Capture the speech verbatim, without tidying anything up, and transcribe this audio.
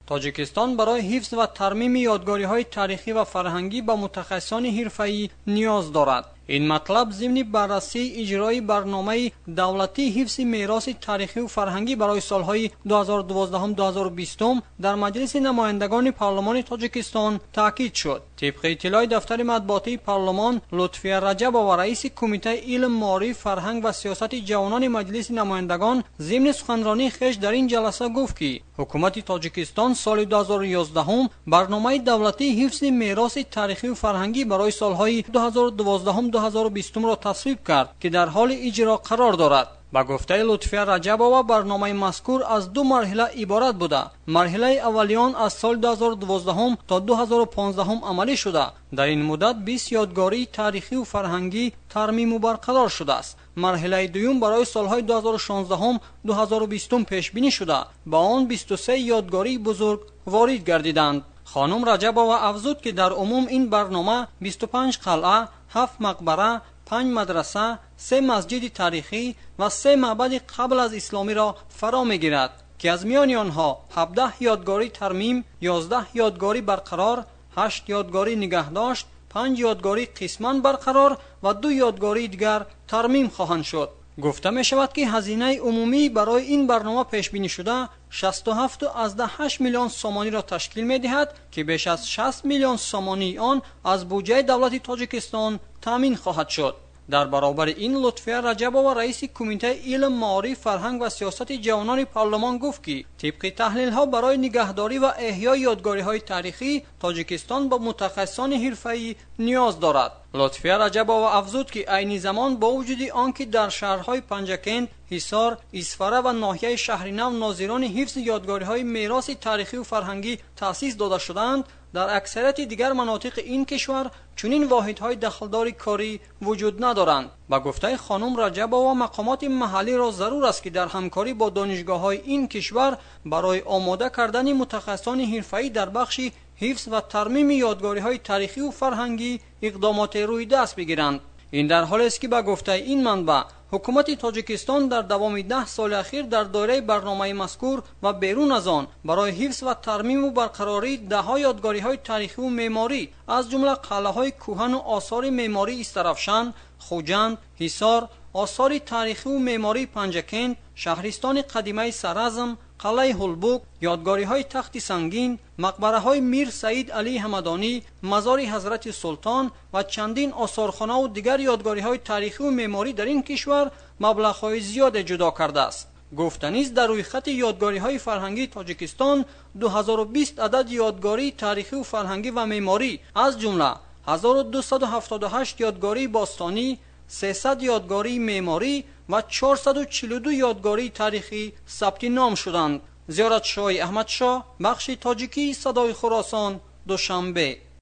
تاجیکستان برای حفظ و ترمیم یادگاری‌های تاریخی و فرهنگی به متخصصان حرفه‌ای نیاز دارد. این مطلب ضمن بررسی اجرای برنامه دولتی حفظ میراث تاریخی و فرهنگی برای سالهای دو هزار و دوازده تا دو هزار و بیست در مجلس نمایندگان پارلمان تاجیکستان تاکید شد. طبق اطلاع دفتر مطبوعاتی پارلمان، لطفیه رجب‌آوا رئیس کمیته علم، معارف، فرهنگ و سیاست جوانان مجلس نمایندگان ضمن سخنرانی خویش در این جلسه گفت که حکومت تاجیکستان سال دو هزار و یازده برنامه دولتی حفظ میراث تاریخی و فرهنگی برای سالهای دو هزار و دوازده تا دو هزار و بیست را تصویب کرد که در حال اجرا قرار دارد. با گفته لطفیه رجب‌آوا برنامه مذکور از دو مرحله عبارت بوده. مرحله اولیان از سال دو هزار و دوازده تا دو هزار و پانزده عملی شده. در این مدت بیست یادگاری تاریخی و فرهنگی ترمیم و برقرار شده است. مرحله دوم برای سالهای دو هزار و شانزده تا دو هزار و بیست پیش بینی شده. با آن بیست و سه یادگاری بزرگ وارد گردیدند. خانم رجب‌آوا افزود که در عموم این برنامه بیست و پنج قلعه، هفت مقبره، پنج مدرسه، سه مسجد تاریخی و سه معبد قبل از اسلامی را فرا میگیرد که از میان آنها هفده یادگاری ترمیم، یازده یادگاری برقرار، هشت یادگاری نگهداشت، پنج یادگاری قسماً برقرار و دو یادگاری دیگر ترمیم خواهند شد. گفته می شود که هزینه عمومی برای این برنامه پیش بینی شده شصت و هفت و هشت میلیون سومانی را تشکیل می دهد که بیش از شصت میلیون سومانی آن از بودجه دولت تاجیکستان تامین خواهد شد. در برابر این لطفیه رجب‌آوا رئیس کمیته علم، معارف، فرهنگ و سیاست جوانان پارلمان گفت که طبق تحلیل ها برای نگهداری و احیای یادگاری های تاریخی تاجیکستان با متخصصان حرفه‌ای نیاز دارد. لطفیه رجب‌آوا افزود که عین زمان با وجود آنکه در شهرهای پنجکند، حصار، اسفره و ناحیه شهرنو ناظران حفظ یادگاری های میراث تاریخی و فرهنگی تأسیس داده شدند، در اکثریت دیگر مناطق این کشور چنین واحدهای دخلدار کاری وجود ندارند. با گفته خانم رجب‌آوا مقامات محلی را ضرور است که در همکاری با دانشگاه‌های این کشور برای آماده کردن متخصصان حرفه‌ای در بخش حفظ و ترمیم یادگاری‌های تاریخی و فرهنگی اقدامات روی دست بگیرند. این در حالی است که با گفته این منبع حکومت تاجیکستان در دوام ده سال اخیر در دایره برنامه مذکور و بیرون از آن برای حفظ و ترمیم و برقراری ده‌ها یادگاری‌های تاریخی و معماری از جمله قلعه‌های کهن و آثار معماری استرافشان، خوجند، حصار، آثار تاریخی و معماری پنجکند، شهرستان قدیمی سرازم، قلعه هلبوک، یادگاری‌های تخت سنگین، مقبره‌های میر سعید علی همدانی، مزار حضرت سلطان و چندین آثارخانه و دیگر یادگاری‌های تاریخی و معماری در این کشور مبلغ‌های زیاد جدا کرده است. گفتنی است در روی خط یادگاری‌های فرهنگی تاجیکستان دو هزار و بیست عدد یادگاری تاریخی و فرهنگی و معماری از جمله هزار و دویست و هفتاد و هشت یادگاری باستانی، سیصد یادگاری معماری و چهارصد و چهل و دو یادگاری تاریخی ثبت نام شدند. زیارت شاه احمد شاه، بخش تاجیکی صدای خراسان، دوشنبه.